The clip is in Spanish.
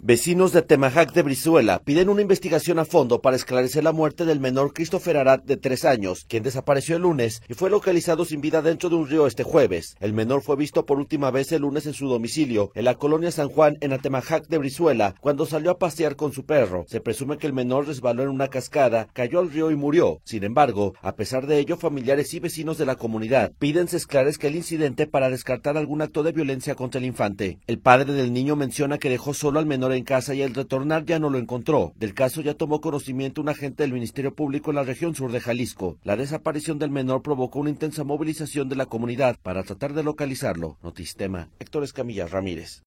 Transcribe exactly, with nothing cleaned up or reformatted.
Vecinos de Temajac de Brizuela piden una investigación a fondo para esclarecer la muerte del menor Christopher Arad de tres años, quien desapareció el lunes y fue localizado sin vida dentro de un río este jueves. El menor fue visto por última vez el lunes en su domicilio, en la colonia San Juan, en Atemajac de Brizuela, cuando salió a pasear con su perro. Se presume que el menor resbaló en una cascada, cayó al río y murió. Sin embargo, a pesar de ello, familiares y vecinos de la comunidad piden se esclarezca el incidente para descartar algún acto de violencia contra el infante. El padre del niño menciona que dejó solo al menor en casa y al retornar ya no lo encontró. Del caso ya tomó conocimiento un agente del Ministerio Público en la región sur de Jalisco. La desaparición del menor provocó una intensa movilización de la comunidad para tratar de localizarlo. Notistema, Héctor Escamilla Ramírez.